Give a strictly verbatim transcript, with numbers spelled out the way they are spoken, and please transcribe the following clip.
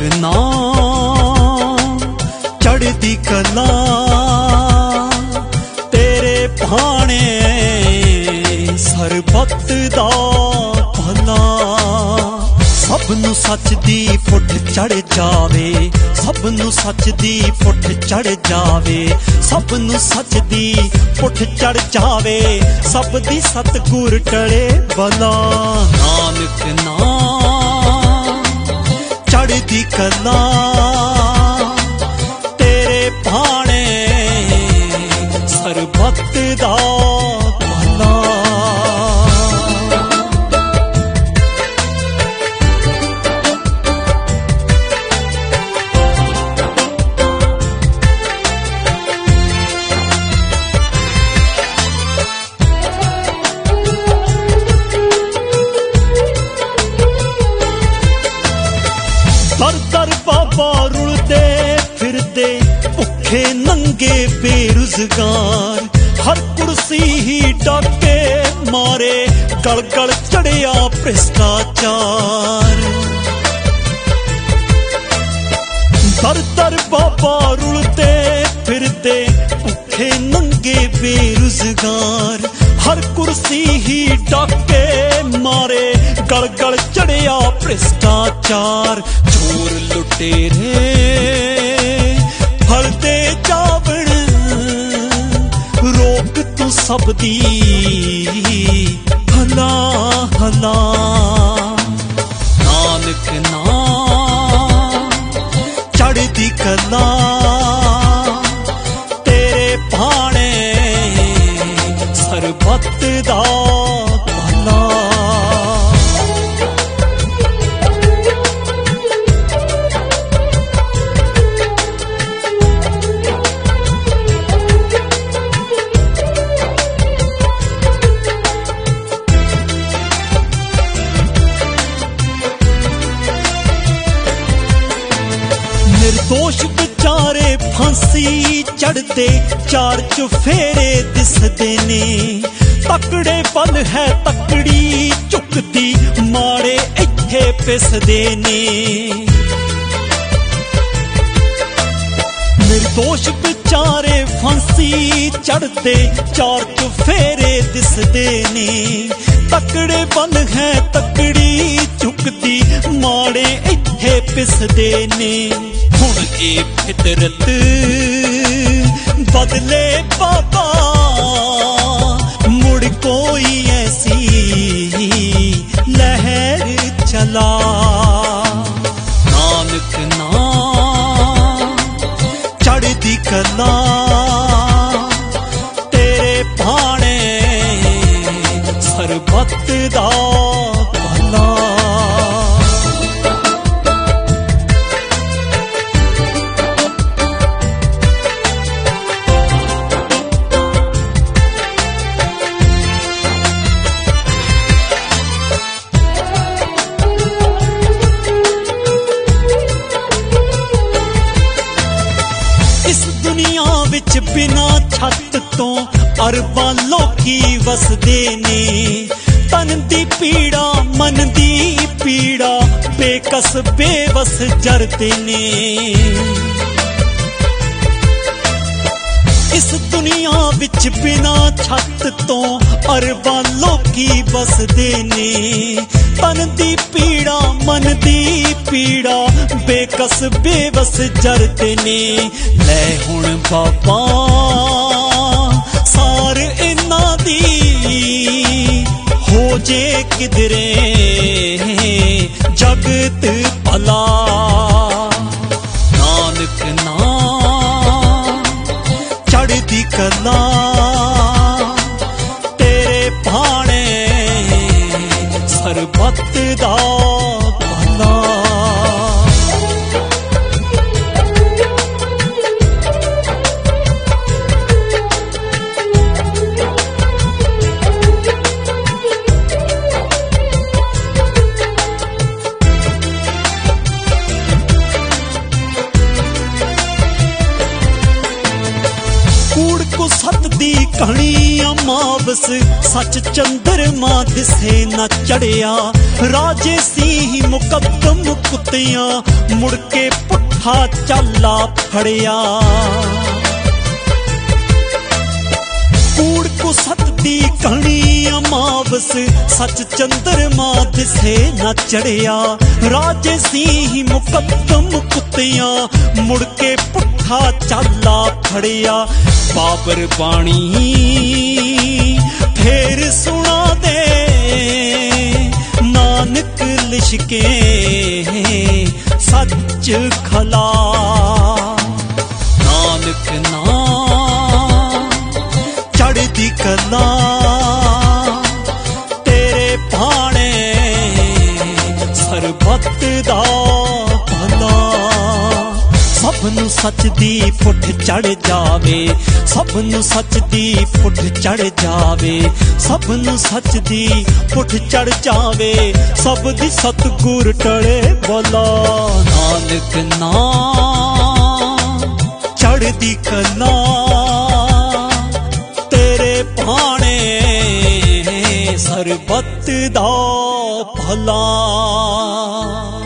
ना चढ़दी कला तेरे भाने सरबत दा भला सबनू सच दी फुट चढ़ जावे सबनू सच दी फुट चढ़ जावे सबनू सच दी फुट चढ़ जावे सब दी सतगुर टले भला नानक नाम चढ़दी कला तेरे भाने सरबत दा भला दर दर बाबा रुलदे फिरदे भुखे नंगे बेरुजगार हर कुर्सी ही डाके मारे गल गल चढ़िया भ्रष्टाचार दर दर बाबा रुलदे फिरदे भुखे नंगे बेरुजगार हर कुर्सी ही डाके मारे गल गल चढ़िया भ्रष्टाचार चोर लुटेरे फलते जावण रोक तू सब दी भला भला नानक नाम चढ़दी कला तेरे भाने सरबत दा भला निर्दोष बेचारे फांसी चढ़ते चार चुफेरे दिसदे ने तकड़े बल है तकड़ी झुकदी माड़े इत्थे पिसदे ने निर्दोष बेचारे फांसी चढ़ते चार चुफेरे दिसदे ने तकड़े बल है तकड़ी झुकदी माड़े इत्थे पिसदे ने हुण ए फितरत बदले बाबा मुड़ कोई ऐसी लहर चला नानक नाम चढ़दी कला तेरे भाने सरबत दा भला विच बिना छत तो अरबां लोकी वसदे ने तन दी पीड़ा मन दी पीड़ा बेकस बेवस जरदे ने इस दुनिया विच बिना छत तो अरबां लोकी वसदे ने तन दी पीड़ा मन दी पीड़ा बेकस बेवस जरदे ने ले हुण बाबा सार इन्हां दी हो जे किधरे जगत भला नानक नाम चढ़दी कला तेरे भाने सरबत दा भला कूड़ को सत दी कहानियां माव मावस सच चंद्रमा दिसे न चढ़िया राजे सी मुकदम कुत्तियां मुड़के पुठा चाला फड़िया कूड़ को सत दी कहानी मावस सच चंद्रमा दिसे न चढ़िया राजे सी मुकदम कुत्तियां मुड़के पुठा चाला फड़िया बाबर बाणी फेर सुना दे नानक लिशके सच खला नानक ना चढ़दी कला तेरे भाने सरबत दा भला सबनू सच दी फुट चढ़ जावे सबनू सच दी फुट चढ़ जावे सबनू सच दी फुट चढ़ जावे सब दी सतगुर टले भला नानक ना चढ़दी कला तेरे भाने सरबत दा भला।